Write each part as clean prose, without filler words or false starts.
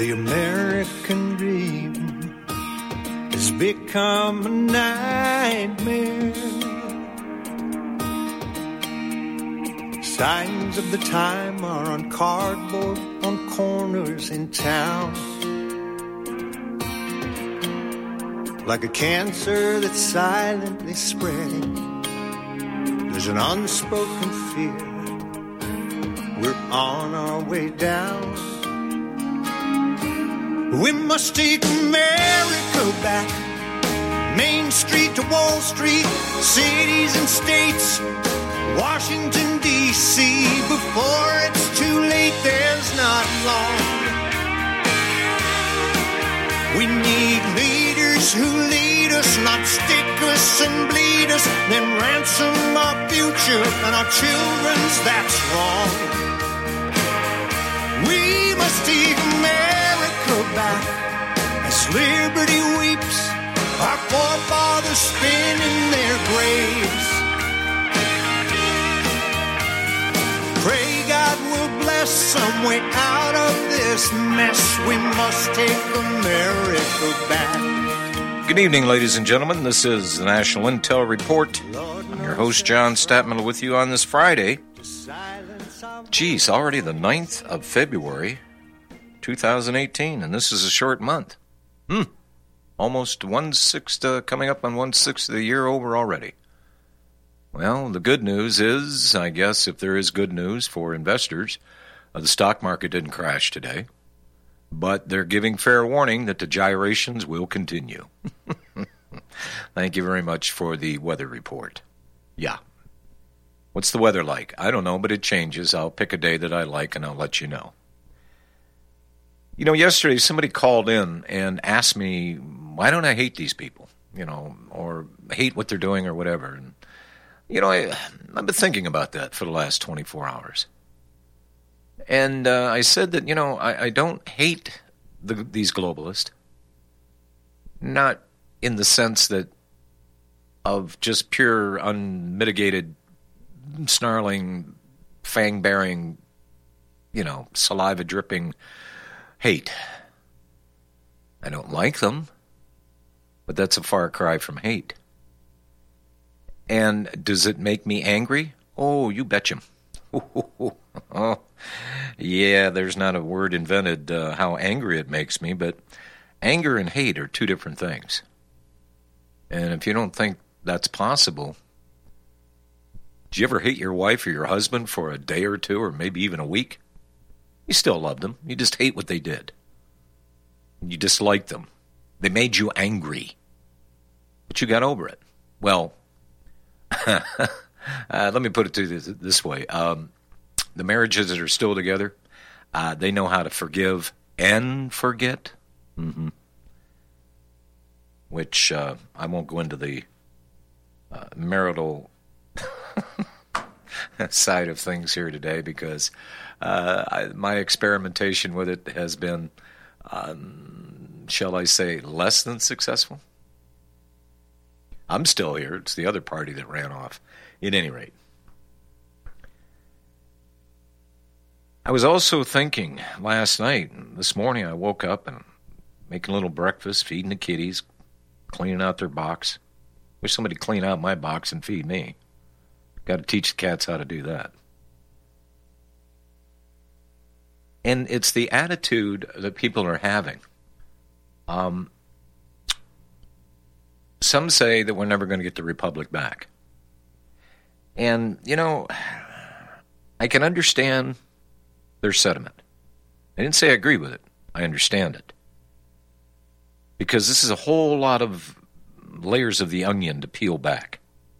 The American dream has become a nightmare. Signs of the time are on cardboard on corners in town. Like a cancer that's silently spreading, there's an unspoken fear. We're on our way down. We must take America back. Main Street to Wall Street, cities and states, Washington, D.C. Before it's too late, there's not long. We need leaders who lead us, not stick us and bleed us, then ransom our future and our children's. That's wrong. We must take America back as liberty weeps, our forefathers spin in their graves. Pray God will bless some way out of this mess. We must take America back. Good evening, ladies and gentlemen. This is the National Intel Report. I'm your host, John Statman, with you on this Friday. Geez, already the 9th of February, 2018, and this is a short month. Almost 1/6, coming up on 1/6 of the year over already. Well, the good news is, I guess, if there is good news for investors, the stock market didn't crash today, but they're giving fair warning that the gyrations will continue. Thank you very much for the weather report. Yeah. What's the weather like? I don't know, but it changes. I'll pick a day that I like, and I'll let you know. You know, yesterday somebody called in and asked me, why don't I hate these people, or hate what they're doing or whatever. And, I've been thinking about that for the last 24 hours. And I said that, I don't hate these globalists, not in the sense that of just pure unmitigated snarling, fang-bearing, saliva-dripping hate. I don't like them, but that's a far cry from hate. And does it make me angry? Oh, you betcha. Oh, yeah, there's not a word invented how angry it makes me, but anger and hate are two different things. And if you don't think that's possible, did you ever hate your wife or your husband for a day or two or maybe even a week? You still loved them. You just hate what they did. You disliked them. They made you angry. But you got over it. Well, let me put it to you this way. The marriages that are still together, they know how to forgive and forget. Which I won't go into the marital side of things here today because my experimentation with it has been, shall I say, less than successful. I'm still here. It's the other party that ran off. At any rate. I was also thinking last night, this morning I woke up and making a little breakfast, feeding the kitties, cleaning out their box. Wish somebody would clean out my box and feed me. Got to teach the cats how to do that. And it's the attitude that people are having. Some say that we're never going to get the republic back. And, I can understand their sentiment. I didn't say I agree with it. I understand it. Because this is a whole lot of layers of the onion to peel back.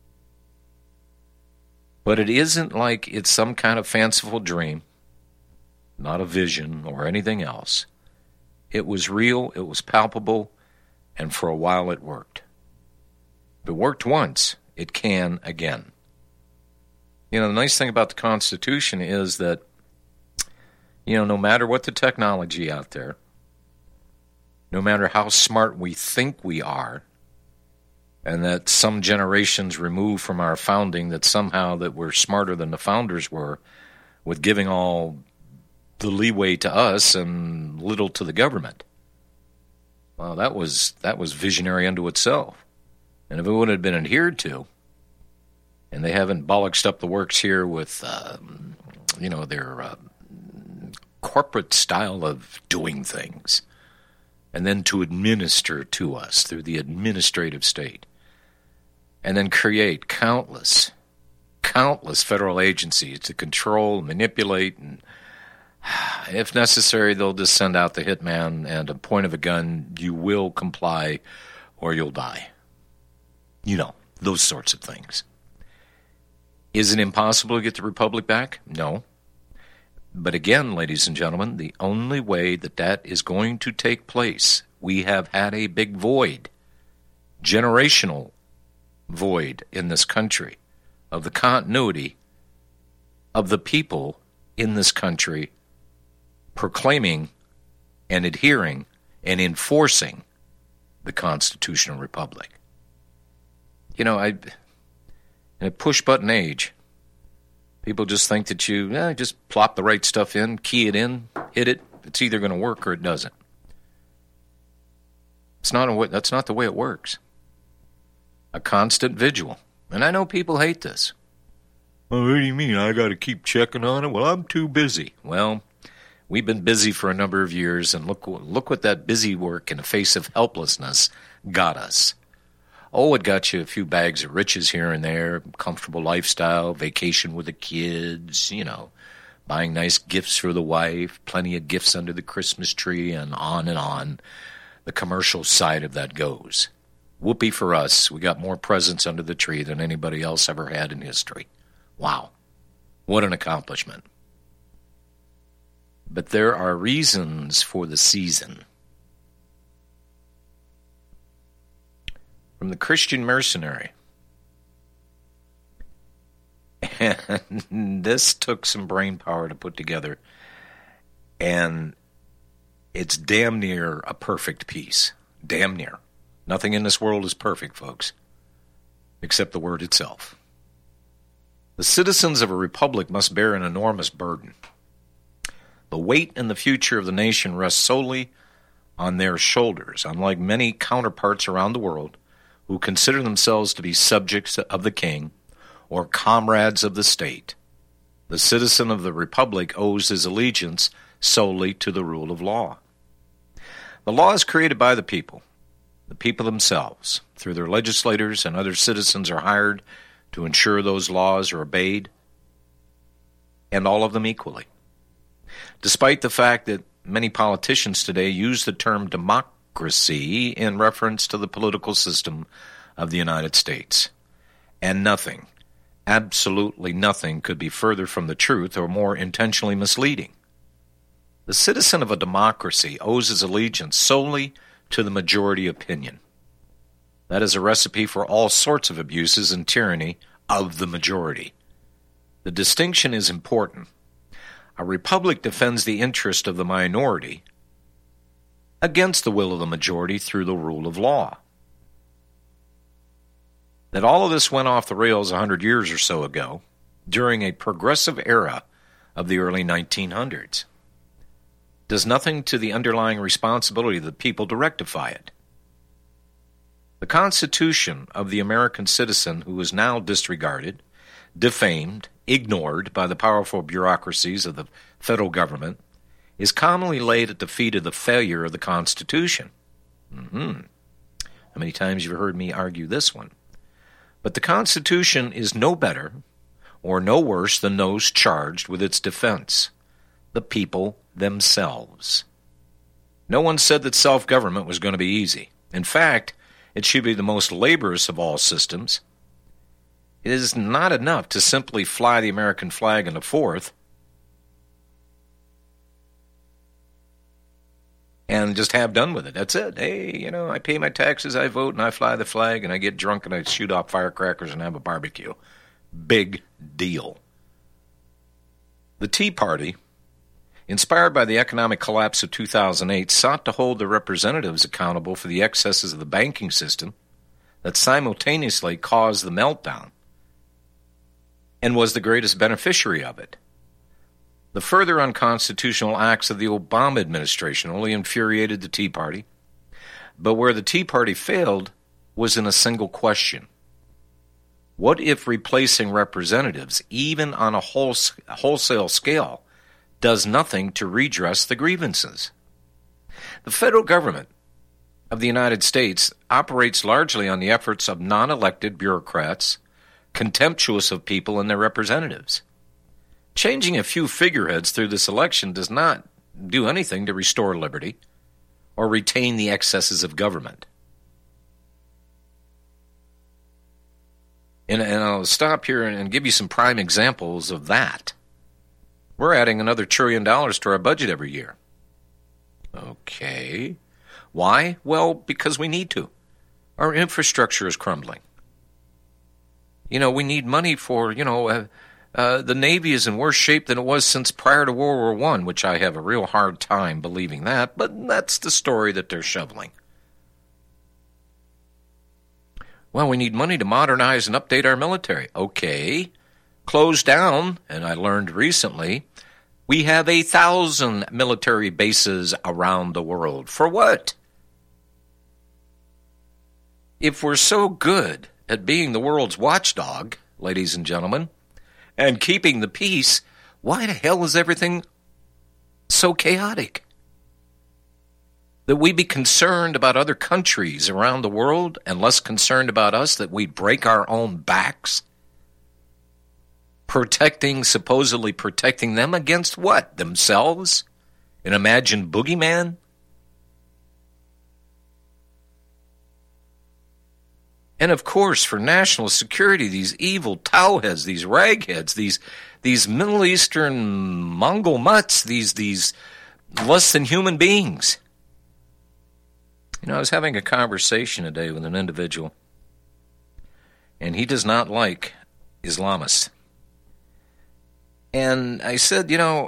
But it isn't like it's some kind of fanciful dream, not a vision or anything else. It was real, it was palpable, and for a while it worked. If it worked once, it can again. The nice thing about the Constitution is that, no matter what the technology out there, no matter how smart we think we are, and that some generations removed from our founding that somehow that we're smarter than the founders were with giving all the leeway to us and little to the government. Well, that was visionary unto itself. And if it would have been adhered to, and they haven't bollocksed up the works here with, their corporate style of doing things, and then to administer to us through the administrative state, and then create countless federal agencies to control, manipulate, and if necessary, they'll just send out the hitman, and at the point of a gun, you will comply or you'll die. You know, those sorts of things. Is it impossible to get the republic back? No. But again, ladies and gentlemen, the only way that is going to take place, we have had a big void, generational void in this country, of the continuity of the people in this country proclaiming and adhering and enforcing the constitutional republic. You know, in a push-button age, people just think that you just plop the right stuff in, key it in, hit it. It's either going to work or it doesn't. That's not the way it works. A constant vigil. And I know people hate this. Oh, what do you mean? I got to keep checking on it? Well, I'm too busy. Well, we've been busy for a number of years, and look what that busy work in the face of helplessness got us. Oh, it got you a few bags of riches here and there, comfortable lifestyle, vacation with the kids, buying nice gifts for the wife, plenty of gifts under the Christmas tree, and on the commercial side of that goes. Whoopee for us, we got more presents under the tree than anybody else ever had in history. Wow, what an accomplishment. But there are reasons for the season. From the Christian Mercenary. And this took some brain power to put together. And it's damn near a perfect piece. Damn near. Nothing in this world is perfect, folks, except the word itself. The citizens of a republic must bear an enormous burden. The weight and the future of the nation rests solely on their shoulders, unlike many counterparts around the world who consider themselves to be subjects of the king or comrades of the state. The citizen of the republic owes his allegiance solely to the rule of law. The law is created by the people themselves. Through their legislators and other citizens are hired to ensure those laws are obeyed, and all of them equally. Despite the fact that many politicians today use the term democracy in reference to the political system of the United States. And nothing, absolutely nothing, could be further from the truth or more intentionally misleading. The citizen of a democracy owes his allegiance solely to the majority opinion. That is a recipe for all sorts of abuses and tyranny of the majority. The distinction is important. A republic defends the interest of the minority against the will of the majority through the rule of law. That all of this went off the rails 100 years or so ago, during a progressive era of the early 1900s, does nothing to the underlying responsibility of the people to rectify it. The Constitution of the American citizen, who is now disregarded, defamed, ignored by the powerful bureaucracies of the federal government, is commonly laid at the feet of the failure of the Constitution. How many times have you heard me argue this one? But the Constitution is no better or no worse than those charged with its defense, the people themselves. No one said that self-government was going to be easy. In fact, it should be the most laborious of all systems. It is not enough to simply fly the American flag in the 4th and just have done with it. That's it. Hey, I pay my taxes, I vote, and I fly the flag, and I get drunk, and I shoot off firecrackers and have a barbecue. Big deal. The Tea Party, inspired by the economic collapse of 2008, sought to hold their representatives accountable for the excesses of the banking system that simultaneously caused the meltdown and was the greatest beneficiary of it. The further unconstitutional acts of the Obama administration only infuriated the Tea Party. But where the Tea Party failed was in a single question. What if replacing representatives, even on a wholesale scale, does nothing to redress the grievances? The federal government of the United States operates largely on the efforts of non-elected bureaucrats, contemptuous of people and their representatives. Changing a few figureheads through this election does not do anything to restore liberty or retain the excesses of government. And I'll stop here and give you some prime examples of that. We're adding another $1 trillion to our budget every year. Okay. Why? Well, because we need to. Our infrastructure is crumbling. We need money for, the Navy is in worse shape than it was since prior to World War I, which I have a real hard time believing that, but that's the story that they're shoveling. Well, we need money to modernize and update our military. Okay. Close down, and I learned recently, we have 1,000 military bases around the world. For what? If we're so good at being the world's watchdog, ladies and gentlemen, and keeping the peace, why the hell is everything so chaotic? That we be concerned about other countries around the world and less concerned about us, that we break our own backs? Supposedly protecting them against what? Themselves? An imagined boogeyman? And of course, for national security, these evil towheads, these ragheads, these Middle Eastern Mongol mutts, these less than human beings. I was having a conversation today with an individual, and he does not like Islamists. And I said,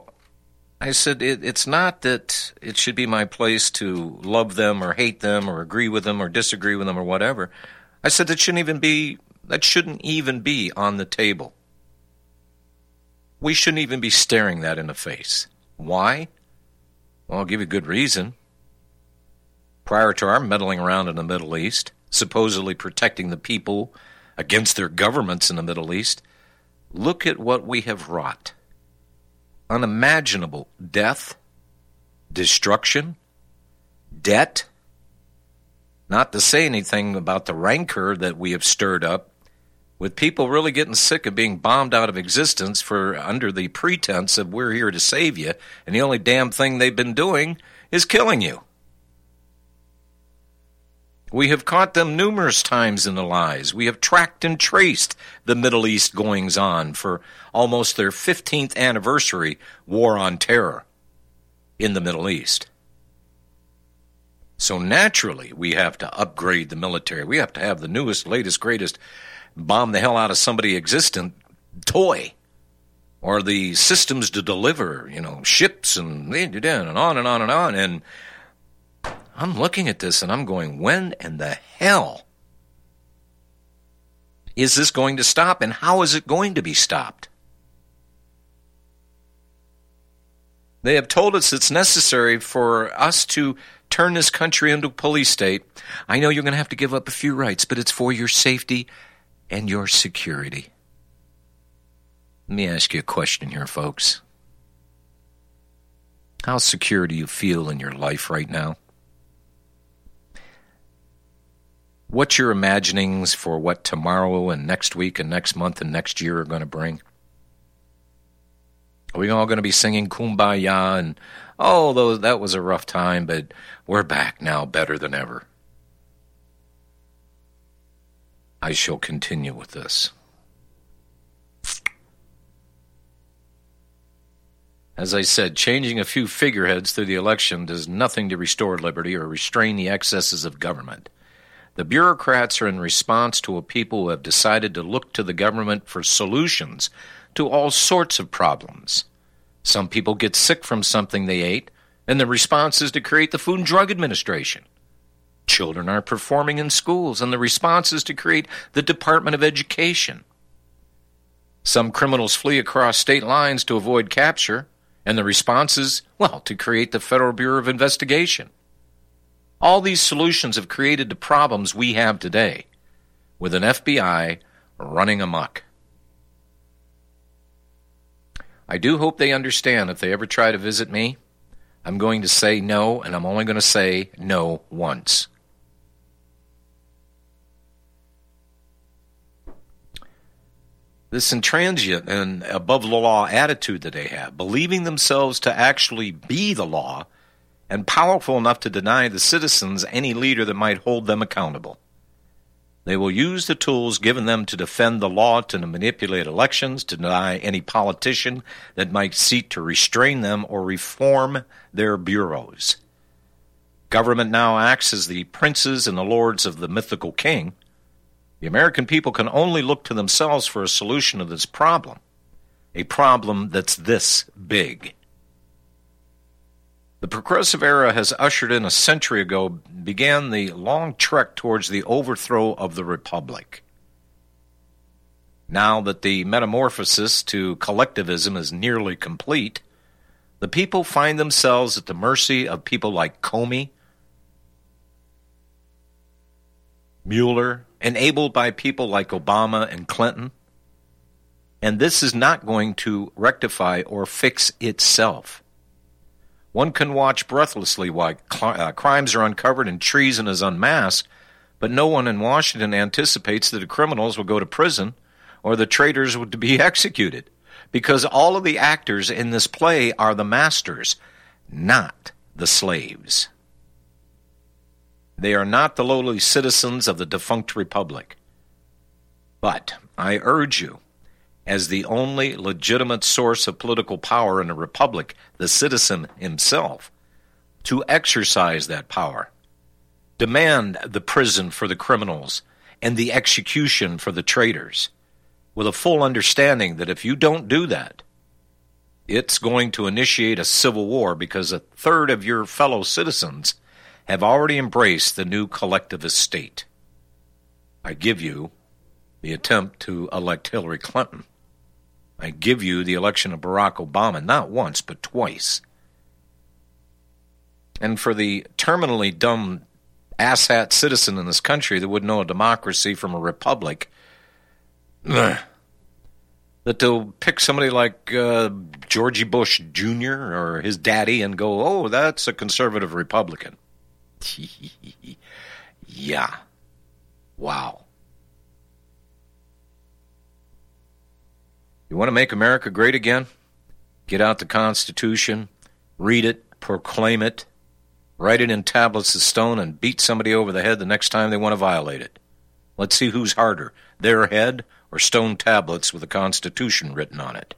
it's not that it should be my place to love them or hate them or agree with them or disagree with them or whatever. I said that shouldn't even be on the table. We shouldn't even be staring that in the face. Why? Well, I'll give you a good reason. Prior to our meddling around in the Middle East, supposedly protecting the people against their governments in the Middle East, look at what we have wrought. Unimaginable death, destruction, debt. Not to say anything about the rancor that we have stirred up, with people really getting sick of being bombed out of existence under the pretense of we're here to save you, and the only damn thing they've been doing is killing you. We have caught them numerous times in the lies. We have tracked and traced the Middle East goings-on for almost their 15th anniversary war on terror in the Middle East. So naturally, we have to upgrade the military. We have to have the newest, latest, greatest, bomb the hell out of somebody existent toy, or the systems to deliver, ships and on and on and on. And I'm looking at this and I'm going, when in the hell is this going to stop, and how is it going to be stopped? They have told us it's necessary for us to turn this country into a police state. I know you're going to have to give up a few rights, but it's for your safety and your security. Let me ask you a question here, folks. How secure do you feel in your life right now? What's your imaginings for what tomorrow and next week and next month and next year are going to bring? Are we all going to be singing Kumbaya and, that was a rough time, but we're back now better than ever? I shall continue with this. As I said, changing a few figureheads through the election does nothing to restore liberty or restrain the excesses of government. The bureaucrats are in response to a people who have decided to look to the government for solutions to all sorts of problems. Some people get sick from something they ate, and the response is to create the Food and Drug Administration. Children aren't performing in schools, and the response is to create the Department of Education. Some criminals flee across state lines to avoid capture, And the response is, well, to create the Federal Bureau of Investigation. All these solutions have created the problems we have today, with an FBI running amok. I do hope they understand if they ever try to visit me, I'm going to say no, and I'm only going to say no once. This intransient and above-the-law attitude that they have, believing themselves to actually be the law and powerful enough to deny the citizens any leader that might hold them accountable. They will use the tools given them to defend the law, to manipulate elections, to deny any politician that might seek to restrain them or reform their bureaus. Government now acts as the princes and the lords of the mythical king. The American people can only look to themselves for a solution to this problem, a problem that's this big. The progressive era has ushered in a century ago, began the long trek towards the overthrow of the republic. Now that the metamorphosis to collectivism is nearly complete, the people find themselves at the mercy of people like Comey, Mueller, enabled by people like Obama and Clinton. And this is not going to rectify or fix itself. One can watch breathlessly while crimes are uncovered and treason is unmasked, but no one in Washington anticipates that the criminals will go to prison or the traitors would be executed, because all of the actors in this play are the masters, not the slaves. They are not the lowly citizens of the defunct republic. But I urge you, as the only legitimate source of political power in a republic, the citizen himself, to exercise that power. Demand the prison for the criminals and the execution for the traitors, with a full understanding that if you don't do that, it's going to initiate a civil war, because a third of your fellow citizens have already embraced the new collectivist state. I give you the attempt to elect Hillary Clinton. I give you the election of Barack Obama, not once, but twice. And for the terminally dumb asshat citizen in this country that would know a democracy from a republic, that they'll pick somebody like Georgie Bush Jr. or his daddy and go, oh, that's a conservative Republican. Yeah. Wow. You want to make America great again? Get out the Constitution, read it, proclaim it, write it in tablets of stone, and beat somebody over the head the next time they want to violate it. Let's see who's harder, their head or stone tablets with the Constitution written on it.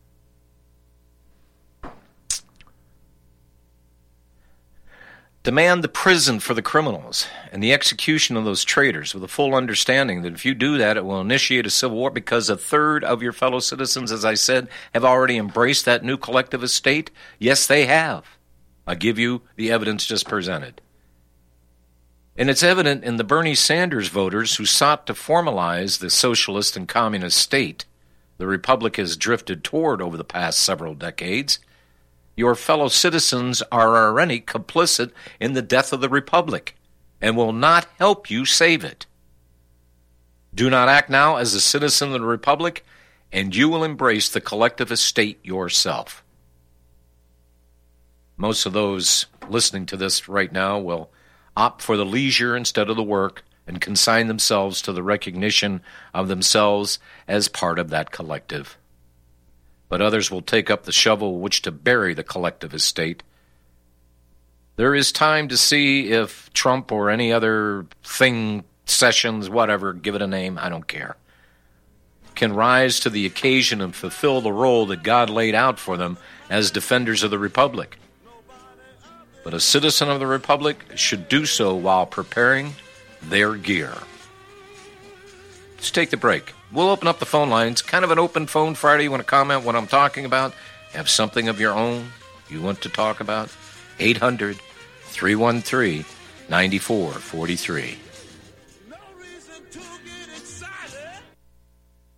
Demand the prison for the criminals and the execution of those traitors, with a full understanding that if you do that, it will initiate a civil war, because a third of your fellow citizens, as I said, have already embraced that new collectivist state. Yes, they have. I give you the evidence just presented. And it's evident in the Bernie Sanders voters who sought to formalize the socialist and communist state the republic has drifted toward over the past several decades. Your fellow citizens are already complicit in the death of the republic and will not help you save it. Do not act now as a citizen of the republic, and you will embrace the collectivist state yourself. Most of those listening to this right now will opt for the leisure instead of the work and consign themselves to the recognition of themselves as part of that collective. But others will take up the shovel with which to bury the collectivist state. There is time to see if Trump or any other thing, Sessions, whatever, give it a name, I don't care, can rise to the occasion and fulfill the role that God laid out for them as defenders of the republic. But a citizen of the republic should do so while preparing their gear. Let's take the break. We'll open up the phone lines. Kind of an open phone Friday. You want to comment what I'm talking about? Have something of your own you want to talk about? 800-313-9443. For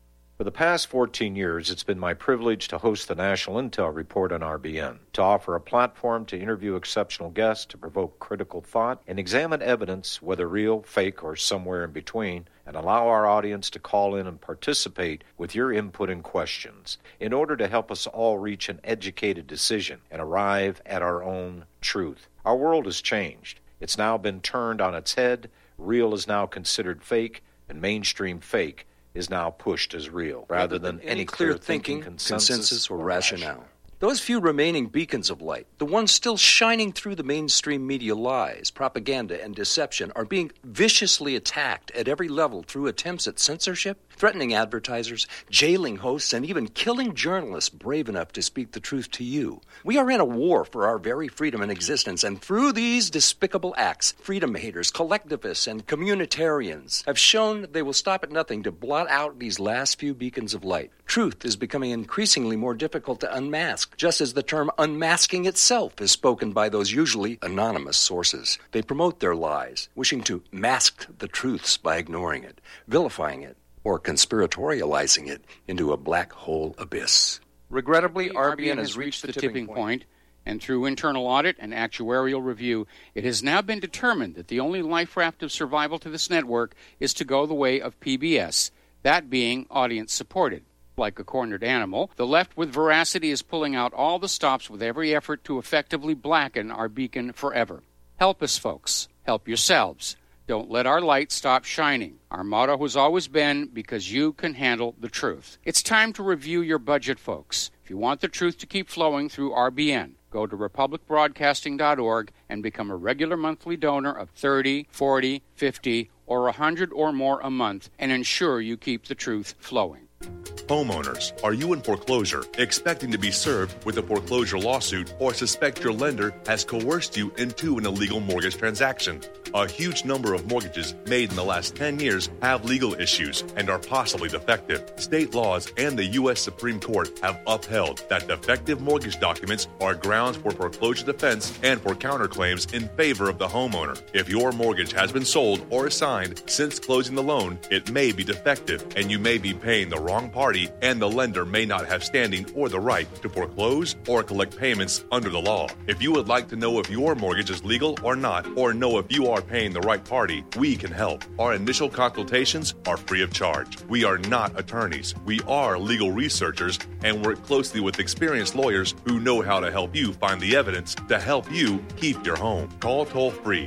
For the past 14 years, it's been my privilege to host the National Intel Report on RBN, to offer a platform to interview exceptional guests, to provoke critical thought, and examine evidence, whether real, fake, or somewhere in between, and allow our audience to call in and participate with your input and questions in order to help us all reach an educated decision and arrive at our own truth. Our world has changed. It's now been turned on its head. Real is now considered fake, and mainstream fake is now pushed as real, rather than any clear thinking, consensus, or rationale. Those few remaining beacons of light, the ones still shining through the mainstream media lies, propaganda, and deception, are being viciously attacked at every level through attempts at censorship, threatening advertisers, jailing hosts, and even killing journalists brave enough to speak the truth to you. We are in a war for our very freedom and existence, and through these despicable acts, freedom haters, collectivists, and communitarians have shown they will stop at nothing to blot out these last few beacons of light. Truth is becoming increasingly more difficult to unmask, just as the term unmasking itself is spoken by those usually anonymous sources. They promote their lies, wishing to mask the truths by ignoring it, vilifying it, or conspiratorializing it into a black hole abyss. Regrettably, RBN has reached the tipping point, and through internal audit and actuarial review, it has now been determined that the only life raft of survival to this network is to go the way of PBS, that being audience-supported. Like a cornered animal, the left with veracity is pulling out all the stops with every effort to effectively blacken our beacon forever. Help us, folks. Help yourselves. Don't let our light stop shining. Our motto has always been, because you can handle the truth. It's time to review your budget, folks. If you want the truth to keep flowing through RBN, go to republicbroadcasting.org and become a regular monthly donor of $30, $40, $50, or $100 or more a month and ensure you keep the truth flowing. Homeowners, are you in foreclosure, expecting to be served with a foreclosure lawsuit, or suspect your lender has coerced you into an illegal mortgage transaction? A huge number of mortgages made in the last 10 years have legal issues and are possibly defective. State laws and the U.S. Supreme Court have upheld that defective mortgage documents are grounds for foreclosure defense and for counterclaims in favor of the homeowner. If your mortgage has been sold or assigned since closing the loan, it may be defective, and you may be paying the wrong party, and the lender may not have standing or the right to foreclose or collect payments under the law. If you would like to know if your mortgage is legal or not, or know if you are paying the right party, we can help. Our initial consultations are free of charge. We are not attorneys. We are legal researchers and work closely with experienced lawyers who know how to help you find the evidence to help you keep your home. Call toll-free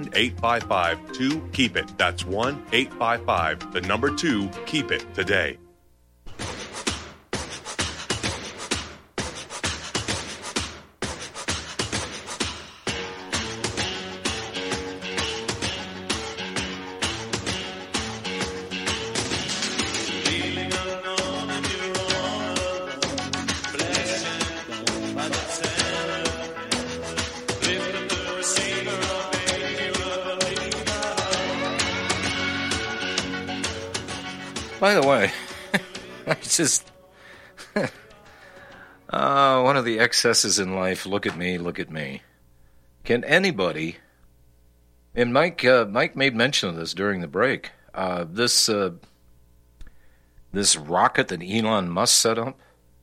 1-855-2-KEEP-IT. That's 1-855-2-KEEP-IT today. By the way, I just one of the excesses in life. Look at me, look at me. Can anybody? And Mike made mention of this during the break. This rocket that Elon Musk set up,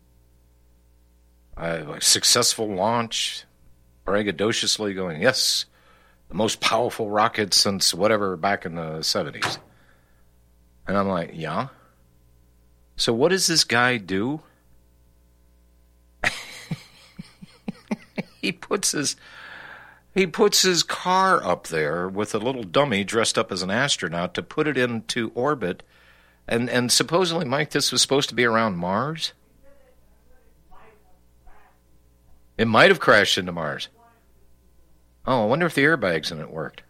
a successful launch, braggadociously going, yes, the most powerful rocket since whatever back in the 70s. And I'm like, yeah? So what does this guy do? He puts his car up there with a little dummy dressed up as an astronaut to put it into orbit. And supposedly, Mike, this was supposed to be around Mars? It might have crashed into Mars. Oh, I wonder if the airbags in it worked.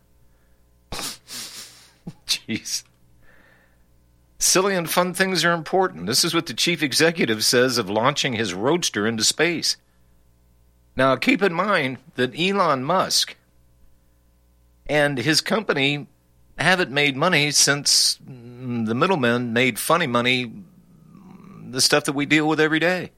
Jeez. Silly and fun things are important. This is what the chief executive says of launching his Roadster into space. Now, keep in mind that Elon Musk and his company haven't made money since the middlemen made funny money, the stuff that we deal with every day.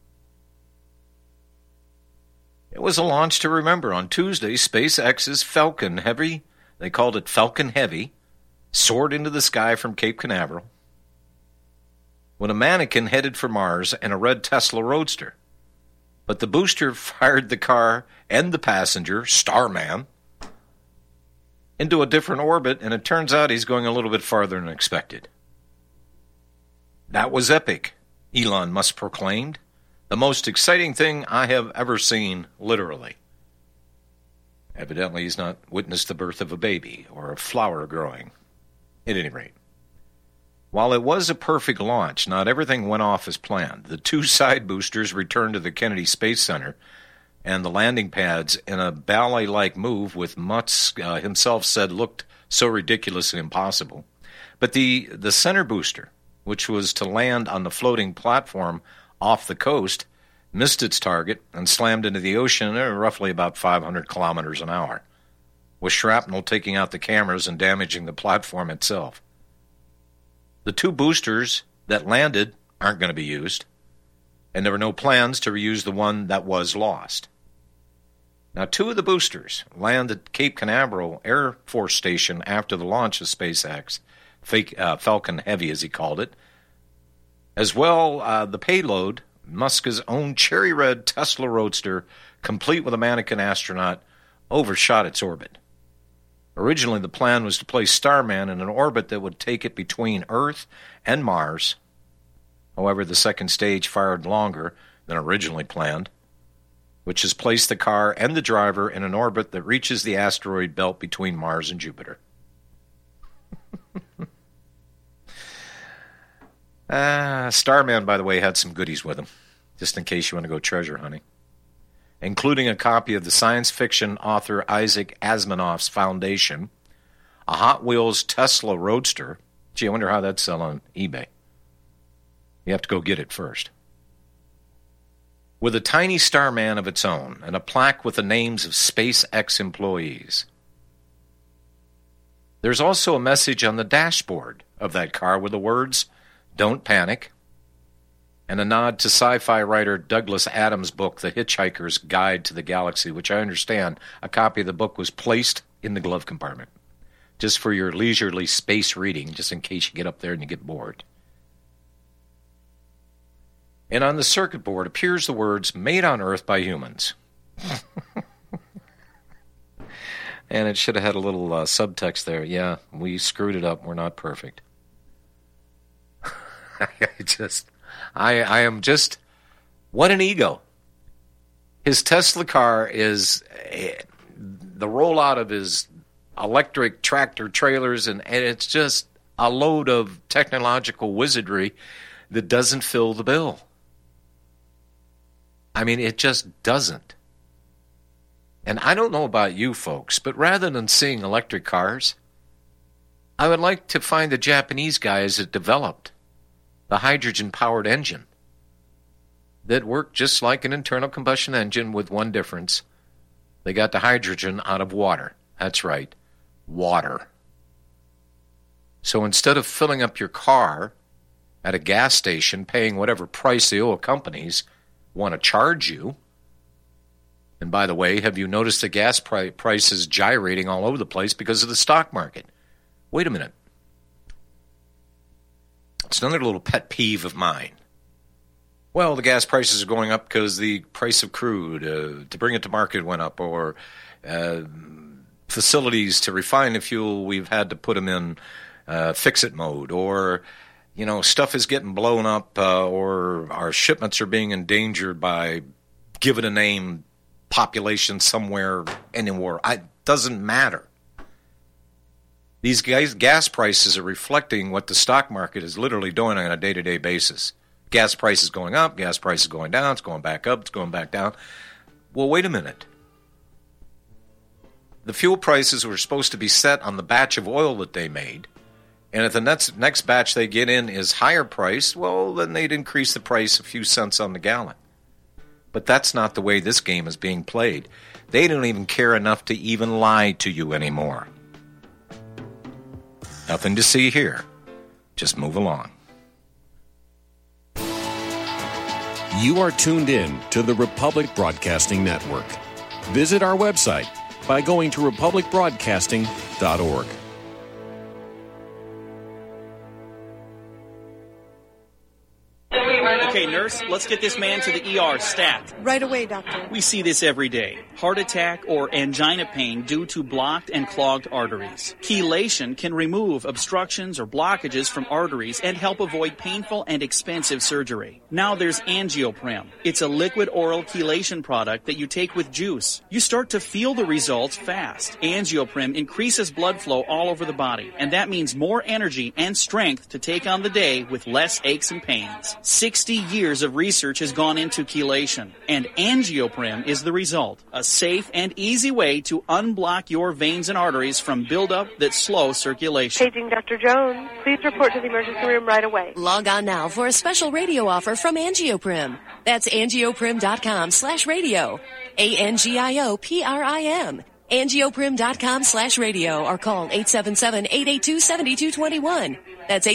It was a launch to remember. On Tuesday, SpaceX's Falcon Heavy, they called it Falcon Heavy, soared into the sky from Cape Canaveral. when a mannequin headed for Mars in a red Tesla Roadster. But the booster fired the car and the passenger, Starman, into a different orbit, and it turns out he's going a little bit farther than expected. That was epic, Elon Musk proclaimed. The most exciting thing I have ever seen, literally. Evidently, he's not witnessed the birth of a baby or a flower growing. At any rate, while it was a perfect launch, not everything went off as planned. The two side boosters returned to the Kennedy Space Center and the landing pads in a ballet-like move with Musk himself said looked so ridiculous and impossible. But the center booster, which was to land on the floating platform off the coast, missed its target and slammed into the ocean at roughly about 500 kilometers an hour, with shrapnel taking out the cameras and damaging the platform itself. The two boosters that landed aren't going to be used, and there were no plans to reuse the one that was lost. Now, two of the boosters landed at Cape Canaveral Air Force Station after the launch of SpaceX, Falcon Heavy as he called it. As well, the payload, Musk's own cherry red Tesla Roadster, complete with a mannequin astronaut, overshot its orbit. Originally, the plan was to place Starman in an orbit that would take it between Earth and Mars. However, the second stage fired longer than originally planned, which has placed the car and the driver in an orbit that reaches the asteroid belt between Mars and Jupiter. Starman, by the way, had some goodies with him, just in case you want to go treasure hunting, including a copy of the science fiction author Isaac Asimov's Foundation, a Hot Wheels Tesla Roadster. Gee, I wonder how that'd sell on eBay. You have to go get it first. With a tiny Starman of its own and a plaque with the names of SpaceX employees. There's also a message on the dashboard of that car with the words, "Don't panic," and a nod to sci-fi writer Douglas Adams' book, The Hitchhiker's Guide to the Galaxy, which I understand a copy of the book was placed in the glove compartment, just for your leisurely space reading, just in case you get up there and you get bored. And on the circuit board appears the words, "Made on Earth by humans." And it should have had a little subtext there. Yeah, we screwed it up. We're not perfect. I am just, what an ego. His Tesla car is the rollout of his electric tractor trailers, and it's just a load of technological wizardry that doesn't fill the bill. I mean, it just doesn't. And I don't know about you folks, but rather than seeing electric cars, I would like to find the Japanese guys that developed the hydrogen-powered engine that worked just like an internal combustion engine with one difference. They got the hydrogen out of water. That's right, water. So instead of filling up your car at a gas station, paying whatever price the oil companies want to charge you, and by the way, have you noticed the gas prices gyrating all over the place because of the stock market? Wait a minute. It's another little pet peeve of mine. Well, the gas prices are going up because the price of crude to bring it to market went up, or facilities to refine the fuel, we've had to put them in fix-it mode, or stuff is getting blown up, or our shipments are being endangered by, give it a name, population somewhere, anywhere. It doesn't matter. These gas prices are reflecting what the stock market is literally doing on a day-to-day basis. Gas prices going up, gas prices going down, it's going back up, it's going back down. Well, wait a minute. The fuel prices were supposed to be set on the batch of oil that they made, and if the next batch they get in is higher priced, well, then they'd increase the price a few cents on the gallon. But that's not the way this game is being played. They don't even care enough to even lie to you anymore. Nothing to see here. Just move along. You are tuned in to the Republic Broadcasting Network. Visit our website by going to republicbroadcasting.org. Okay, nurse, let's get this man to the ER stat. Right away, doctor. We see this every day. Heart attack or angina pain due to blocked and clogged arteries. Chelation can remove obstructions or blockages from arteries and help avoid painful and expensive surgery. Now there's Angioprim. It's a liquid oral chelation product that you take with juice. You start to feel the results fast. Angioprim increases blood flow all over the body, and that means more energy and strength to take on the day with less aches and pains. 60 years of research has gone into chelation, and Angioprim is the result. A safe and easy way to unblock your veins and arteries from buildup that slow circulation. Paging Dr. Jones. Please report to the emergency room right away. Log on now for a special radio offer from Angioprim. That's angioprim.com/radio. ANGIOPRIM. Angioprim.com/radio or call 877-882-7221. That's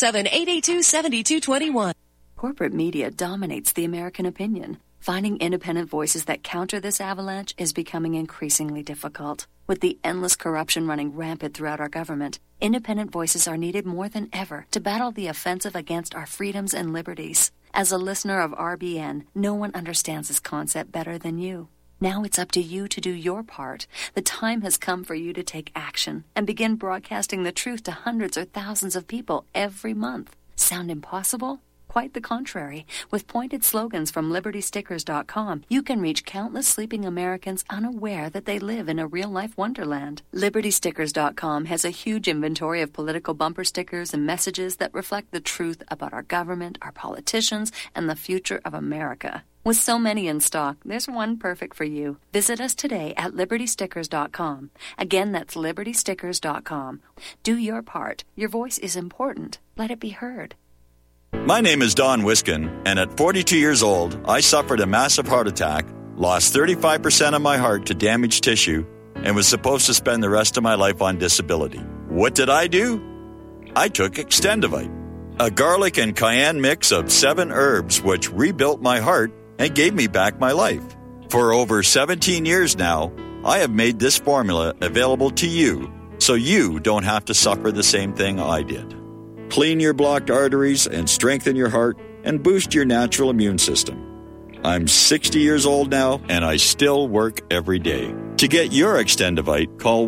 877-882-7221. Corporate media dominates the American opinion. Finding independent voices that counter this avalanche is becoming increasingly difficult. With the endless corruption running rampant throughout our government, independent voices are needed more than ever to battle the offensive against our freedoms and liberties. As a listener of RBN, no one understands this concept better than you. Now it's up to you to do your part. The time has come for you to take action and begin broadcasting the truth to hundreds or thousands of people every month. Sound impossible? Quite the contrary. With pointed slogans from LibertyStickers.com, you can reach countless sleeping Americans unaware that they live in a real-life wonderland. LibertyStickers.com has a huge inventory of political bumper stickers and messages that reflect the truth about our government, our politicians, and the future of America. With so many in stock, there's one perfect for you. Visit us today at LibertyStickers.com. Again, that's LibertyStickers.com. Do your part. Your voice is important. Let it be heard. My name is Don Wiskin, and at 42 years old, I suffered a massive heart attack, lost 35% of my heart to damaged tissue, and was supposed to spend the rest of my life on disability. What did I do? I took Extendivite, a garlic and cayenne mix of 7 herbs which rebuilt my heart and gave me back my life. For over 17 years now, I have made this formula available to you so you don't have to suffer the same thing I did. Clean your blocked arteries and strengthen your heart and boost your natural immune system. I'm 60 years old now, and I still work every day. To get your Extendivite, call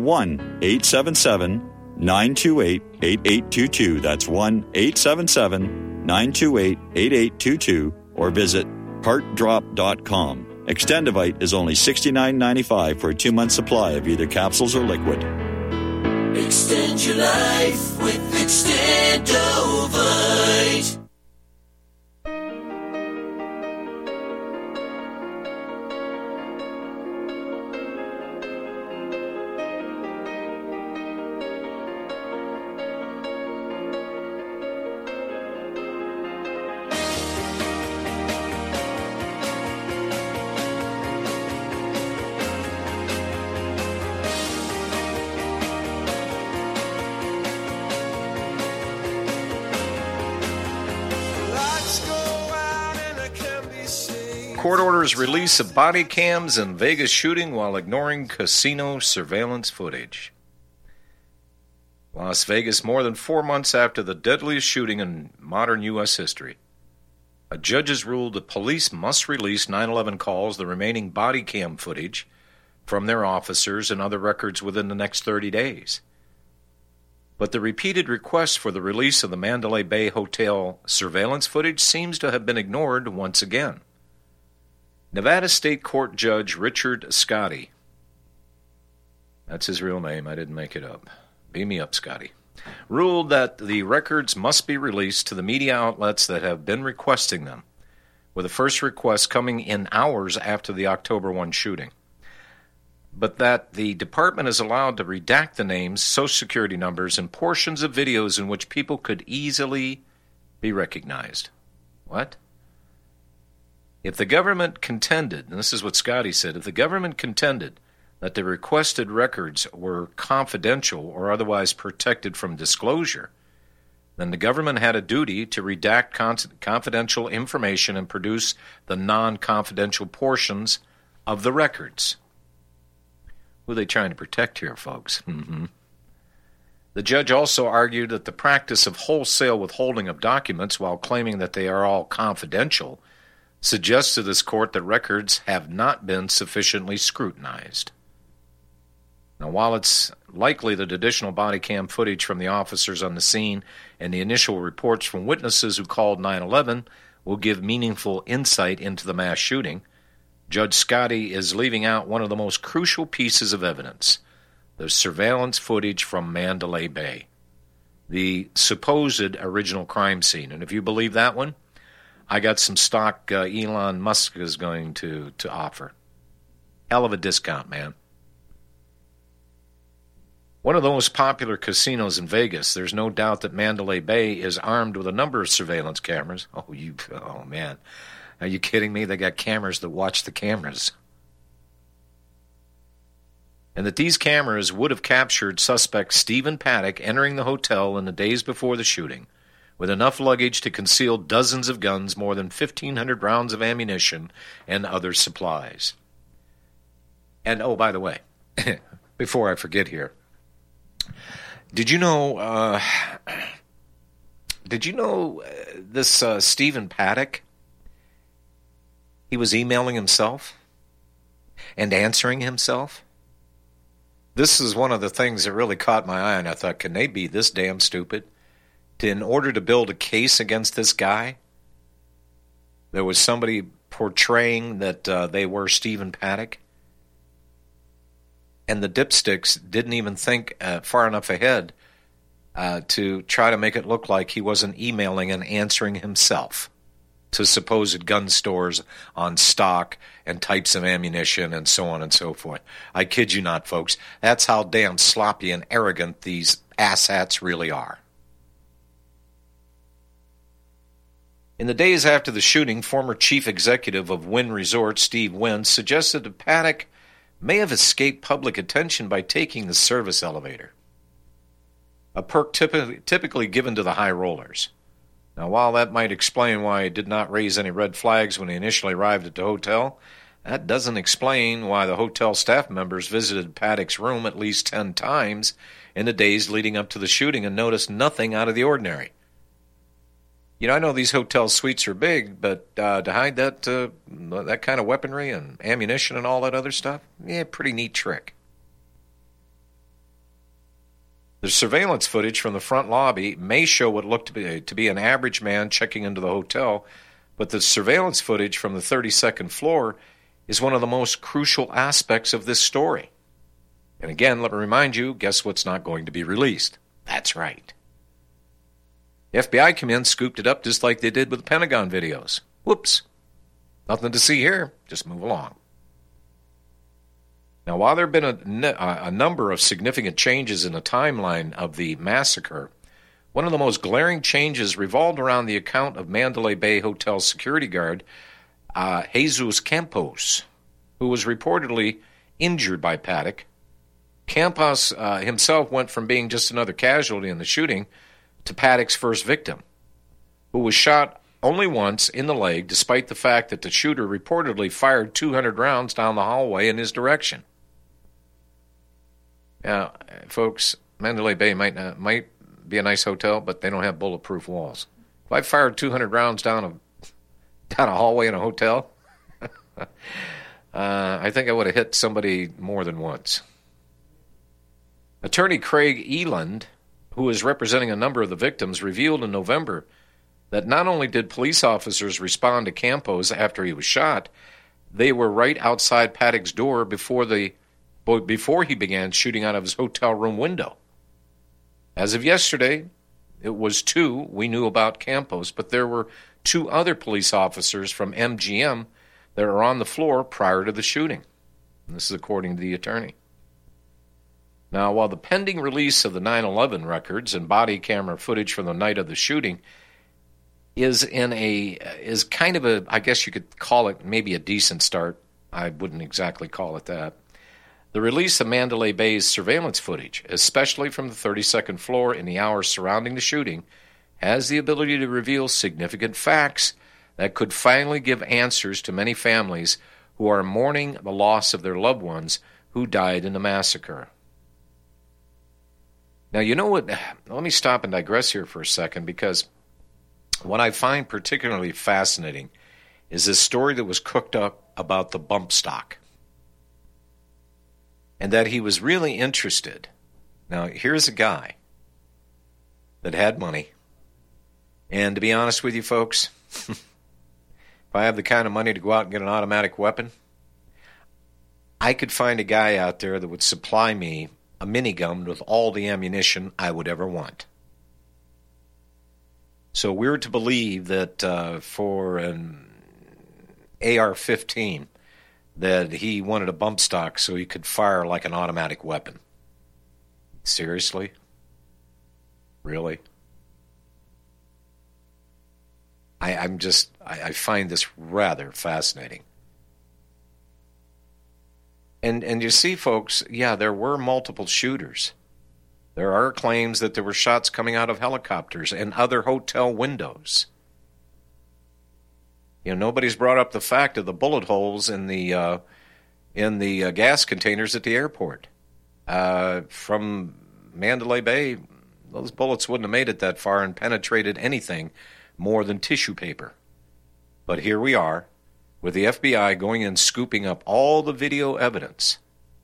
1-877-928-8822. That's 1-877-928-8822, or visit heartdrop.com. Extendivite is only $69.95 for a 2-month supply of either capsules or liquid. Extend your life with Extendovite. Court orders release of body cams in Vegas shooting while ignoring casino surveillance footage. Las Vegas, more than 4 months after the deadliest shooting in modern U.S. history. A judge has ruled the police must release 9/11 calls, the remaining body cam footage from their officers, and other records within the next 30 days. But the repeated request for the release of the Mandalay Bay Hotel surveillance footage seems to have been ignored once again. Nevada State Court Judge Richard Scotti, that's his real name, I didn't make it up, beam me up, Scotty, ruled that the records must be released to the media outlets that have been requesting them, with the first request coming in hours after the October 1 shooting. But that the department is allowed to redact the names, social security numbers, and portions of videos in which people could easily be recognized. What? If the government contended, and this is what Scotty said, if the government contended that the requested records were confidential or otherwise protected from disclosure, then the government had a duty to redact confidential information and produce the non-confidential portions of the records. Who are they trying to protect here, folks? The judge also argued that the practice of wholesale withholding of documents while claiming that they are all confidential suggests to this court that records have not been sufficiently scrutinized. Now, while it's likely that additional body cam footage from the officers on the scene and the initial reports from witnesses who called 9/11 will give meaningful insight into the mass shooting, Judge Scotti is leaving out one of the most crucial pieces of evidence: the surveillance footage from Mandalay Bay, the supposed original crime scene. And if you believe that one, I got some stock Elon Musk is going to offer. Hell of a discount, man. One of the most popular casinos in Vegas, there's no doubt that Mandalay Bay is armed with a number of surveillance cameras. Oh man. Are you kidding me? They got cameras that watch the cameras. And that these cameras would have captured suspect Stephen Paddock entering the hotel in the days before the shooting, with enough luggage to conceal dozens of guns, more than 1,500 rounds of ammunition, and other supplies. And, oh, by the way, before I forget here, did you know this Stephen Paddock, he was emailing himself and answering himself? This is one of the things that really caught my eye, and I thought, can they be this damn stupid? In order to build a case against this guy, there was somebody portraying that they were Stephen Paddock, and the dipsticks didn't even think far enough ahead to try to make it look like he wasn't emailing and answering himself to supposed gun stores on stock and types of ammunition and so on and so forth. I kid you not, folks. That's how damn sloppy and arrogant these asshats really are. In the days after the shooting, former chief executive of Wynn Resort, Steve Wynn, suggested that Paddock may have escaped public attention by taking the service elevator, a perk typically given to the high rollers. Now, while that might explain why he did not raise any red flags when he initially arrived at the hotel, that doesn't explain why the hotel staff members visited Paddock's room at least 10 times in the days leading up to the shooting and noticed nothing out of the ordinary. You know, I know these hotel suites are big, but to hide that kind of weaponry and ammunition and all that other stuff, yeah, pretty neat trick. The surveillance footage from the front lobby may show what looked to be an average man checking into the hotel, but the surveillance footage from the 32nd floor is one of the most crucial aspects of this story. And again, let me remind you, guess what's not going to be released? That's right. The FBI came in, scooped it up just like they did with the Pentagon videos. Whoops. Nothing to see here. Just move along. Now, while there have been a number of significant changes in the timeline of the massacre, one of the most glaring changes revolved around the account of Mandalay Bay Hotel security guard Jesus Campos, who was reportedly injured by Paddock. Campos himself went from being just another casualty in the shooting to Paddock's first victim, who was shot only once in the leg, despite the fact that the shooter reportedly fired 200 rounds down the hallway in his direction. Now, folks, Mandalay Bay might be a nice hotel, but they don't have bulletproof walls. If I fired 200 rounds down a hallway in a hotel, I think I would have hit somebody more than once. Attorney Craig Eland, who is representing a number of the victims, revealed in November that not only did police officers respond to Campos after he was shot, they were right outside Paddock's door before he began shooting out of his hotel room window. As of yesterday, it was 2 we knew about Campos, but there were 2 other police officers from MGM that were on the floor prior to the shooting. And this is according to the attorney. Now, while the pending release of the 9/11 records and body camera footage from the night of the shooting is kind of a, I guess you could call it maybe a decent start, I wouldn't exactly call it that. The release of Mandalay Bay's surveillance footage, especially from the 32nd floor in the hours surrounding the shooting, has the ability to reveal significant facts that could finally give answers to many families who are mourning the loss of their loved ones who died in the massacre. Now, you know what? Let me stop and digress here for a second, because what I find particularly fascinating is this story that was cooked up about the bump stock, and that he was really interested. Now, here's a guy that had money, and to be honest with you folks, if I have the kind of money to go out and get an automatic weapon, I could find a guy out there that would supply me a minigun with all the ammunition I would ever want. So we're to believe that for an AR-15, that he wanted a bump stock so he could fire like an automatic weapon. Seriously? Really? I find this rather fascinating. And you see, folks, yeah, there were multiple shooters. There are claims that there were shots coming out of helicopters and other hotel windows. You know, nobody's brought up the fact of the bullet holes in the gas containers at the airport. From Mandalay Bay, those bullets wouldn't have made it that far and penetrated anything more than tissue paper. But here we are, with the FBI going and scooping up all the video evidence.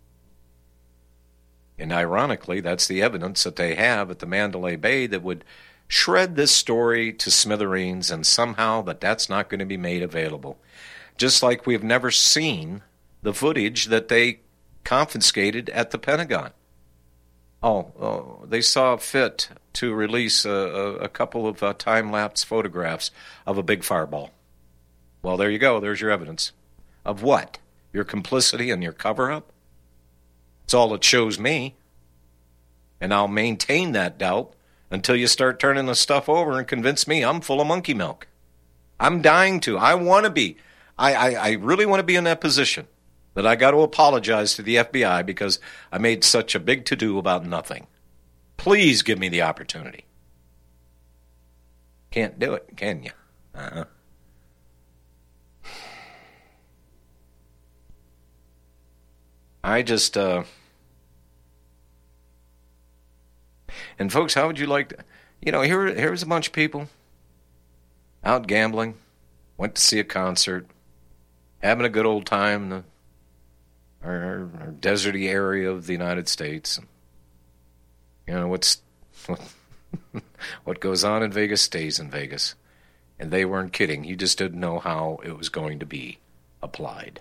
And ironically, that's the evidence that they have at the Mandalay Bay that would shred this story to smithereens, and somehow that's not going to be made available. Just like we've never seen the footage that they confiscated at the Pentagon. They saw fit to release a couple of time-lapse photographs of a big fireball. Well, there you go. There's your evidence. Of what? Your complicity and your cover-up? It's all it shows me. And I'll maintain that doubt until you start turning the stuff over and convince me I'm full of monkey milk. I'm dying to. I want to be. I really want to be in that position that I got to apologize to the FBI because I made such a big to-do about nothing. Please give me the opportunity. Can't do it, can you? Uh-huh. I just, and folks, how would you like to, here's a bunch of people out gambling, went to see a concert, having a good old time in our deserty area of the United States. What goes on in Vegas stays in Vegas. And they weren't kidding. You just didn't know how it was going to be applied.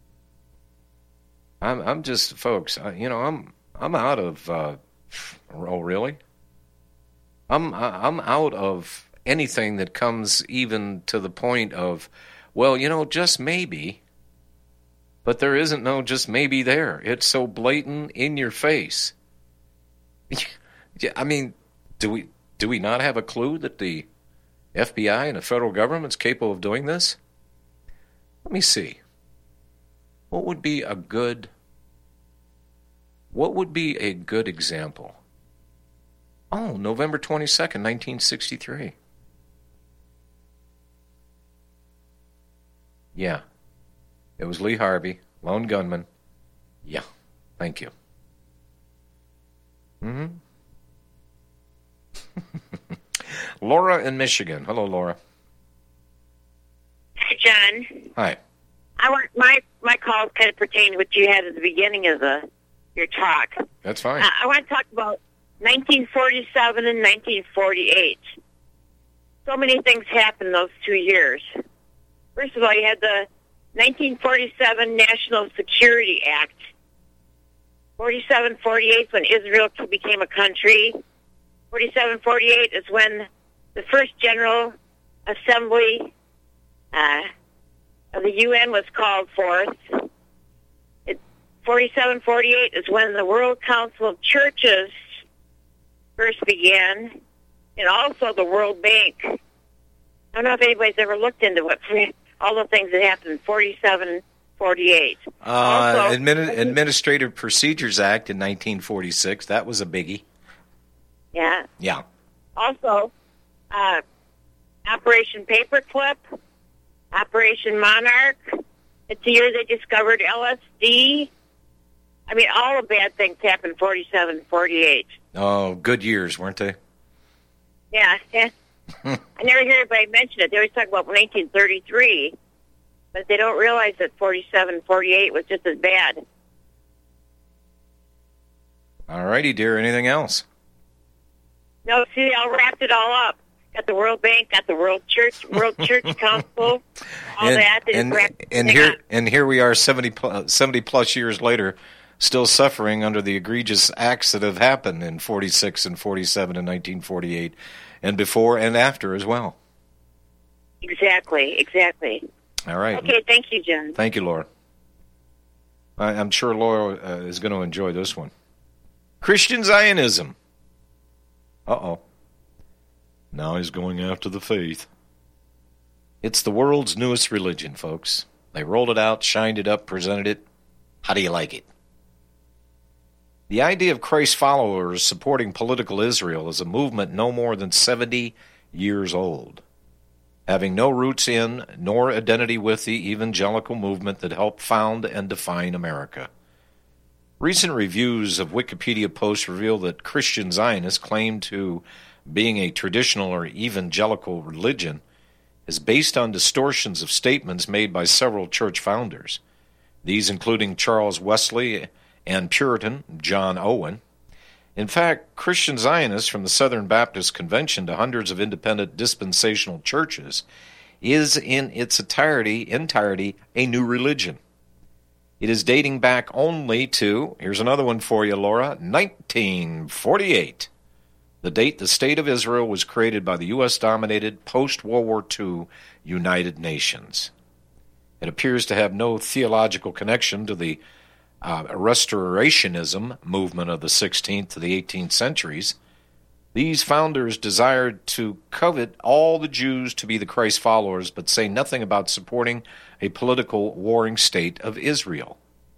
I'm just, folks, I'm out of, really? I'm out of anything that comes even to the point of, just maybe, but there isn't no just maybe there. It's so blatant in your face. I mean, do we not have a clue that the FBI and the federal government's capable of doing this? Let me see. What would be a good example? Oh, November 22nd, 1963. Yeah. It was Lee Harvey, lone gunman. Yeah. Thank you. Mm-hmm. Laura in Michigan. Hello, Laura. Hi, John. Hi. I want my call kind of pertain to what you had at the beginning of your talk. That's fine. I want to talk about 1947 and 1948. So many things happened those 2 years. First of all, you had the 1947 National Security Act. 47-48 when Israel became a country. 47-48 is when the first General Assembly of the UN was called forth. 47-48 is when the World Council of Churches first began, and also the World Bank. I don't know if anybody's ever looked into all the things that happened in 47-48. Administrative Procedures Act in 1946, that was a biggie. Yeah. Yeah. Also, Operation Paperclip, Operation Monarch. It's the year they discovered LSD. I mean, all the bad things happened 47-48. Oh, good years, weren't they? Yeah. I never hear anybody mention it. They always talk about 1933, but they don't realize that 47, 48 was just as bad. All righty, dear. Anything else? No, see, I wrapped it all up. Got the World Bank, got the World Church Council, all that. And here we are 70 plus years later, still suffering under the egregious acts that have happened in 46 and 47 and 1948, and before and after as well. Exactly. All right. Okay, thank you, John. Thank you, Laura. I'm sure Laura is going to enjoy this one. Christian Zionism. Uh-oh. Now he's going after the faith. It's the world's newest religion, folks. They rolled it out, shined it up, presented it. How do you like it? The idea of Christ's followers supporting political Israel is a movement no more than 70 years old, having no roots in nor identity with the evangelical movement that helped found and define America. Recent reviews of Wikipedia posts reveal that Christian Zionists claim to being a traditional or evangelical religion is based on distortions of statements made by several church founders, these including Charles Wesley and Puritan John Owen. In fact, Christian Zionists, from the Southern Baptist Convention to hundreds of independent dispensational churches, is in its entirety a new religion. It is dating back only to, here's another one for you, Laura, 1948. The date the State of Israel was created by the U.S.-dominated post-World War II United Nations. It appears to have no theological connection to the Restorationism movement of the 16th to the 18th centuries. These founders desired to covet all the Jews to be the Christ followers, but say nothing about supporting a political warring state of Israel.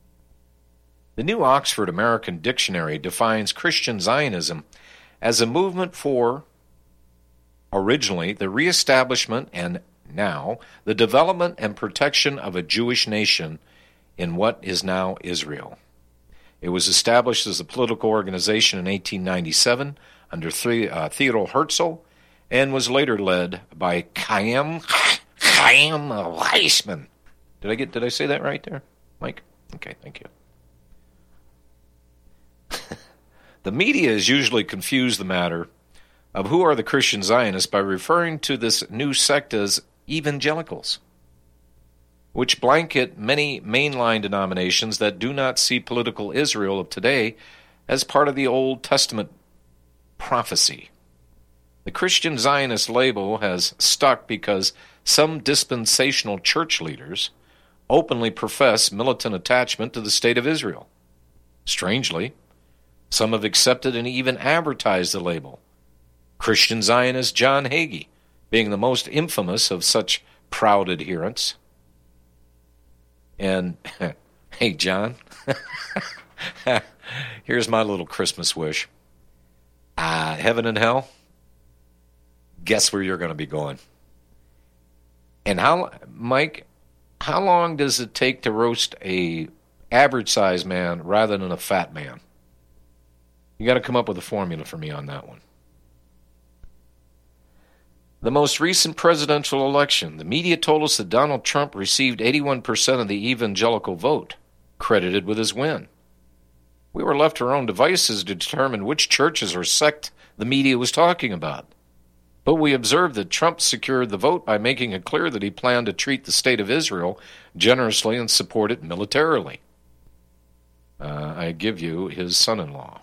The New Oxford American Dictionary defines Christian Zionism as a movement for, originally, the reestablishment and now the development and protection of a Jewish nation in what is now Israel. It was established as a political organization in 1897 under Theodor Herzl and was later led by Chaim Weizmann. Did I say that right there, Mike? Okay, thank you. The media has usually confused the matter of who are the Christian Zionists by referring to this new sect as evangelicals, which blanket many mainline denominations that do not see political Israel of today as part of the Old Testament prophecy. The Christian Zionist label has stuck because some dispensational church leaders openly profess militant attachment to the State of Israel. Strangely, some have accepted and even advertised the label. Christian Zionist John Hagee being the most infamous of such proud adherents. And, hey, John, here's my little Christmas wish. Heaven and hell, guess where you're going to be going. And Mike, how long does it take to roast a average-sized man rather than a fat man? You got to come up with a formula for me on that one. The most recent presidential election, the media told us that Donald Trump received 81% of the evangelical vote, credited with his win. We were left to our own devices to determine which churches or sect the media was talking about. But we observed that Trump secured the vote by making it clear that he planned to treat the State of Israel generously and support it militarily. I give you his son-in-law.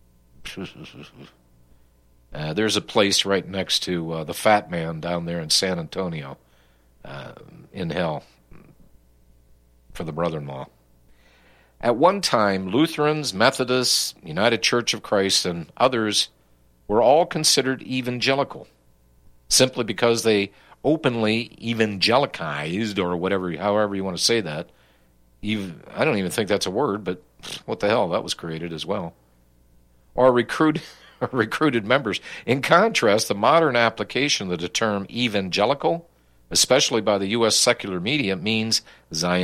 There's a place right next to the Fat Man down there in San Antonio, in hell, for the brother-in-law. At one time, Lutherans, Methodists, United Church of Christ, and others were all considered evangelical, simply because they openly evangelicized, or however you want to say that. I don't even think that's a word, but what the hell, that was created as well. Or recruited members. In contrast, the modern application of the term evangelical, especially by the U.S. secular media, means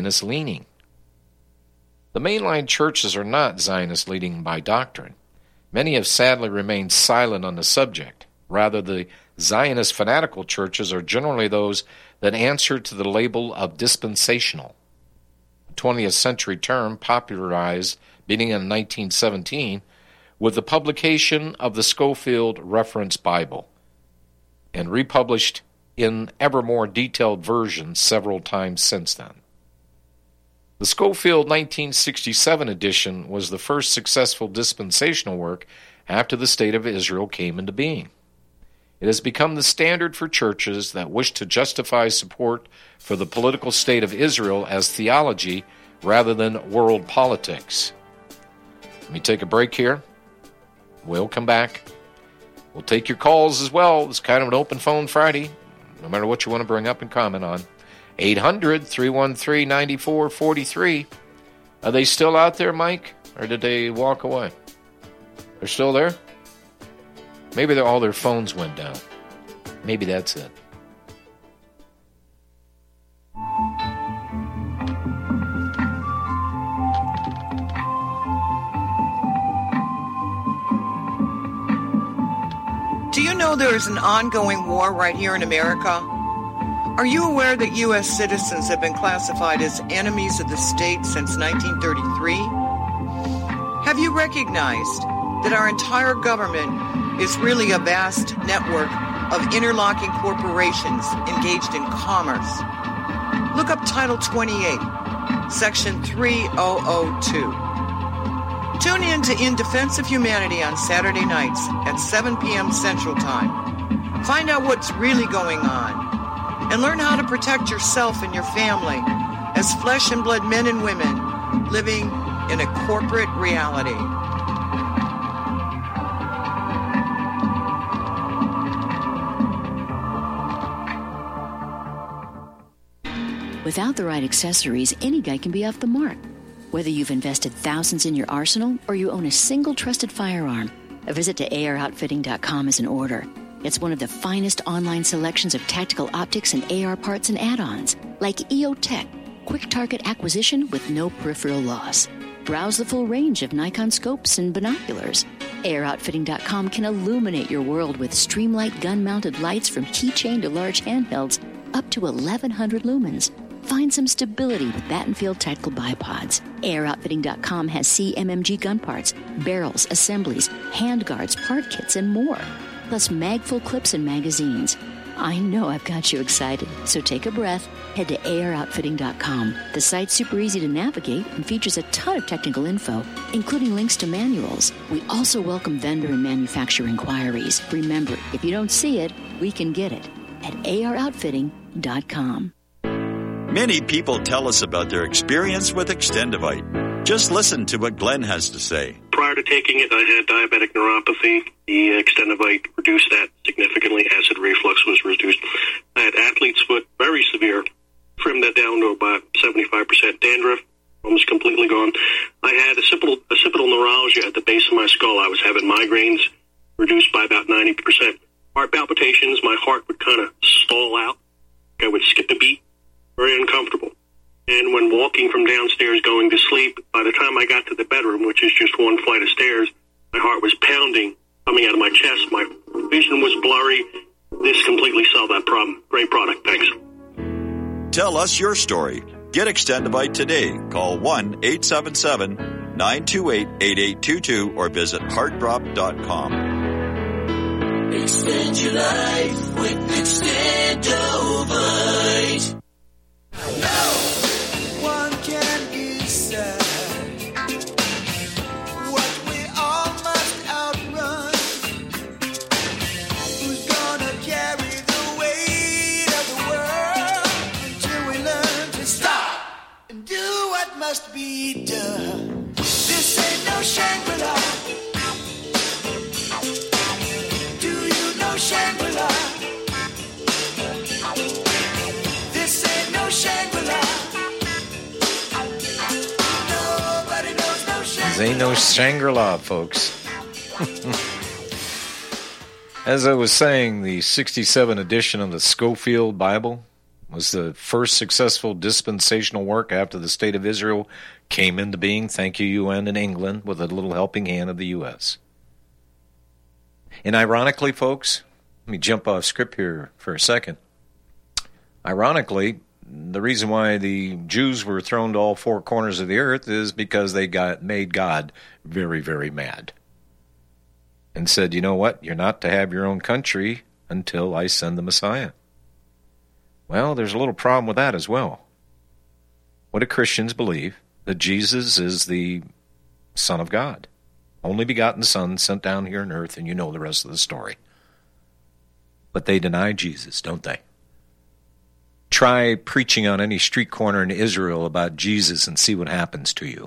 Zionist-leaning. The mainline churches are not Zionist-leaning by doctrine. Many have sadly remained silent on the subject. Rather, the Zionist fanatical churches are generally those that answer to the label of dispensational, a 20th century term popularized beginning in 1917 with the publication of the Scofield Reference Bible and republished in ever more detailed versions several times since then. The Scofield 1967 edition was the first successful dispensational work after the State of Israel came into being. It has become the standard for churches that wish to justify support for the political state of Israel as theology rather than world politics. Let me take a break here. We'll come back. We'll take your calls as well. It's kind of an open phone Friday, no matter what you want to bring up and comment on. 800-313-9443. Are they still out there, Mike? Or did they walk away? They're still there? Maybe all their phones went down. Maybe that's it. Do you know there is an ongoing war right here in America? Are you aware that U.S. citizens have been classified as enemies of the state since 1933? Have you recognized that our entire government is really a vast network of interlocking corporations engaged in commerce? Look up Title 28, Section 3002. Tune in to In Defense of Humanity on Saturday nights at 7 p.m. Central Time. Find out what's really going on and learn how to protect yourself and your family as flesh and blood men and women living in a corporate reality. Without the right accessories, any guy can be off the mark. Whether you've invested thousands in your arsenal or you own a single trusted firearm, a visit to AROutfitting.com is in order. It's one of the finest online selections of tactical optics and AR parts and add-ons, like EOTech, quick target acquisition with no peripheral loss. Browse the full range of Nikon scopes and binoculars. AROutfitting.com can illuminate your world with Streamlight gun-mounted lights from keychain to large handhelds, up to 1,100 lumens. Find some stability with Battenfield tactical bipods. AROutfitting.com has CMMG gun parts, barrels, assemblies, handguards, part kits, and more. Plus mag-full clips and magazines. I know I've got you excited, so take a breath. Head to AROutfitting.com. The site's super easy to navigate and features a ton of technical info, including links to manuals. We also welcome vendor and manufacturer inquiries. Remember, if you don't see it, we can get it at AROutfitting.com. Many people tell us about their experience with Extendivite. Just listen to what Glenn has to say. Prior to taking it, I had diabetic neuropathy. The Extendivite reduced that significantly. Acid reflux was reduced. I had athlete's foot, very severe. Trimmed that down to about 75%. Dandruff, almost completely gone. I had occipital neuralgia at the base of my skull. I was having migraines, reduced by about 90%. Heart palpitations, my heart would kind of stall out. I would skip a beat. Very uncomfortable. And when walking from downstairs going to sleep, by the time I got to the bedroom, which is just one flight of stairs, my heart was pounding, coming out of my chest. My vision was blurry. This completely solved that problem. Great product. Thanks. Tell us your story. Get Extendivite today. Call 1-877-928-8822 or visit heartdrop.com. Extend your life with Extendovite. No one can decide what we all must outrun. Who's gonna carry the weight of the world until we learn to stop and do what must be done? This ain't no Shangri-La. Do you know Shangri-La? This ain't no Shangri-La. Nobody knows no Shangri-La. This ain't no Shangri-La, folks. As I was saying, the 67 edition of the Scofield Bible was the first successful dispensational work after the State of Israel came into being. Thank you, UN and England, with a little helping hand of the U.S. And ironically, folks, let me jump off script here for a second. Ironically, the reason why the Jews were thrown to all four corners of the earth is because they made God very, very mad. And said, you know what? You're not to have your own country until I send the Messiah. Well, there's a little problem with that as well. What do Christians believe? That Jesus is the Son of God. Only begotten Son sent down here on earth, and you know the rest of the story. But they deny Jesus, don't they? Try preaching on any street corner in Israel about Jesus and see what happens to you.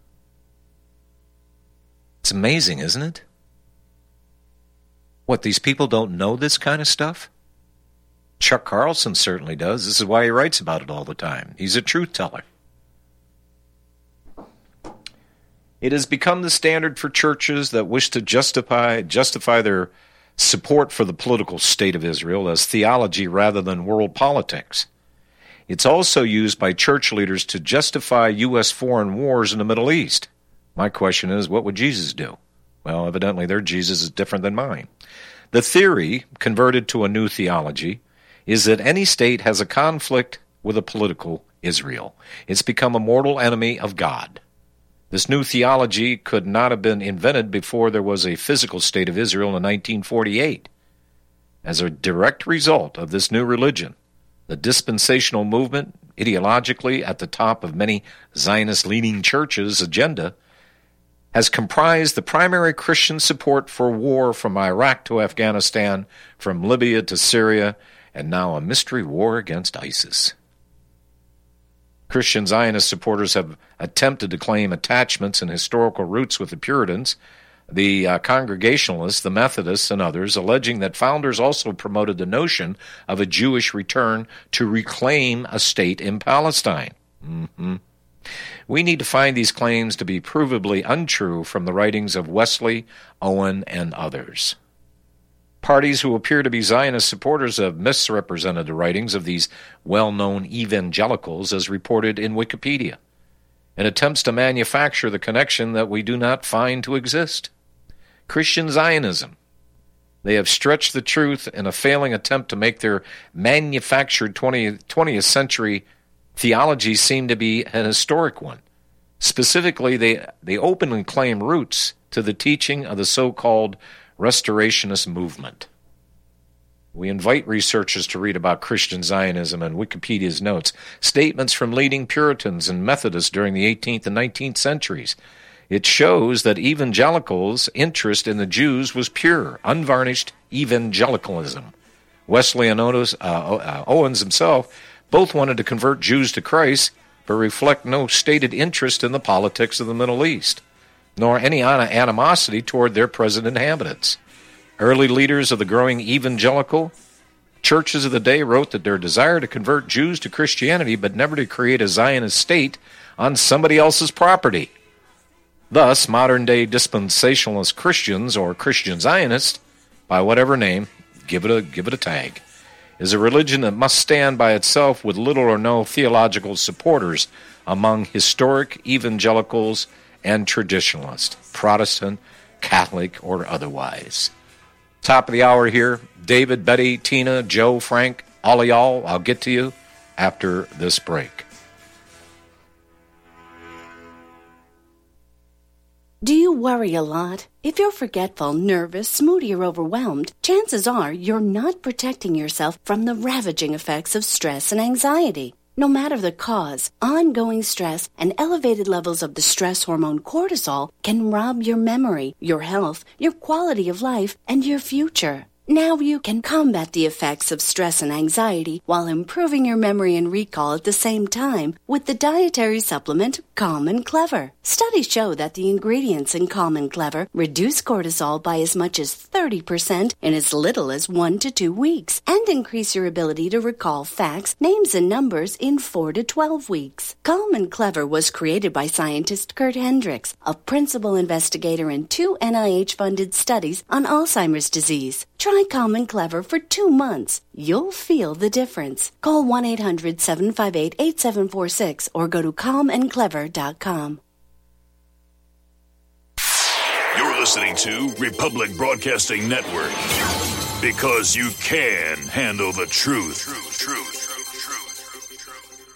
It's amazing, isn't it? What, these people don't know this kind of stuff? Chuck Carlson certainly does. This is why he writes about it all the time. He's a truth teller. It has become the standard for churches that wish to justify their support for the political state of Israel as theology rather than world politics. It's also used by church leaders to justify U.S. foreign wars in the Middle East. My question is, what would Jesus do? Well, evidently their Jesus is different than mine. The theory, converted to a new theology, is that any state has a conflict with a political Israel. It's become a mortal enemy of God. This new theology could not have been invented before there was a physical state of Israel in 1948. As a direct result of this new religion, the dispensational movement, ideologically at the top of many Zionist-leaning churches' agenda, has comprised the primary Christian support for war from Iraq to Afghanistan, from Libya to Syria, and now a mystery war against ISIS. Christian Zionist supporters have attempted to claim attachments and historical roots with the Puritans, the Congregationalists, the Methodists, and others, alleging that founders also promoted the notion of a Jewish return to reclaim a state in Palestine. We need to find these claims to be provably untrue from the writings of Wesley, Owen, and others. Parties who appear to be Zionist supporters have misrepresented the writings of these well-known evangelicals as reported in Wikipedia, and attempts to manufacture the connection that we do not find to exist. Christian Zionism. They have stretched the truth in a failing attempt to make their manufactured 20th century theology seem to be an historic one. Specifically, they openly claim roots to the teaching of the so-called Restorationist movement. We invite researchers to read about Christian Zionism and Wikipedia's notes, statements from leading Puritans and Methodists during the 18th and 19th centuries. It shows that evangelicals' interest in the Jews was pure, unvarnished evangelicalism. Wesley and Owens himself both wanted to convert Jews to Christ, but reflect no stated interest in the politics of the Middle East, nor any animosity toward their present inhabitants. Early leaders of the growing evangelical churches of the day wrote that their desire to convert Jews to Christianity, but never to create a Zionist state on somebody else's property. Thus, modern-day dispensationalist Christians, or Christian Zionists, by whatever name, give it a tag, is a religion that must stand by itself with little or no theological supporters among historic evangelicals and traditionalists, Protestant, Catholic, or otherwise. Top of the hour here. David, Betty, Tina, Joe, Frank, all of y'all, I'll get to you after this break. Do you worry a lot? If you're forgetful, nervous, moody, or overwhelmed, chances are you're not protecting yourself from the ravaging effects of stress and anxiety. No matter the cause, ongoing stress and elevated levels of the stress hormone cortisol can rob your memory, your health, your quality of life, and your future. Now you can combat the effects of stress and anxiety while improving your memory and recall at the same time with the dietary supplement Calm and Clever. Studies show that the ingredients in Calm and Clever reduce cortisol by as much as 30% in as little as 1 to 2 weeks and increase your ability to recall facts, names, and numbers in 4 to 12 weeks. Calm and Clever was created by scientist Kurt Hendricks, a principal investigator in 2 NIH-funded studies on Alzheimer's disease. Try Calm and Clever for 2 months. You'll feel the difference. Call 1-800-758-8746 or go to calmandclever.com. You're listening to Republic Broadcasting Network. Because you can handle the truth.